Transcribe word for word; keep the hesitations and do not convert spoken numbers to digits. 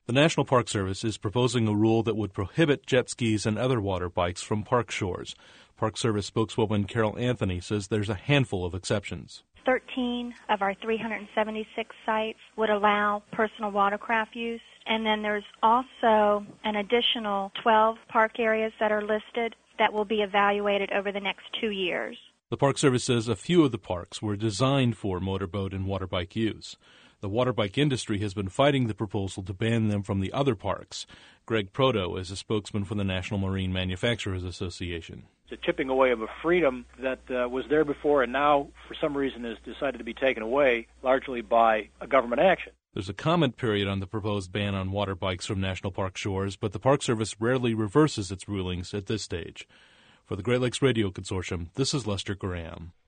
The National Park Service is proposing a rule that would prohibit jet skis and other water bikes from park shores. Park Service spokeswoman Carol Anthony says there's a handful of exceptions. thirteen of our three hundred seventy-six sites would allow personal watercraft use, and then there's also an additional twelve park areas that are listed that will be evaluated over the next two years. The Park Service says a few of the parks were designed for motorboat and water bike use. The water bike industry has been fighting the proposal to ban them from the other parks. Greg Proto is a spokesman for the National Marine Manufacturers Association. It's a chipping away of a freedom that uh, was there before and now, for some reason, is decided to be taken away, largely by a government action. There's a comment period on the proposed ban on water bikes from national park shores, but the Park Service rarely reverses its rulings at this stage. For the Great Lakes Radio Consortium, this is Lester Graham.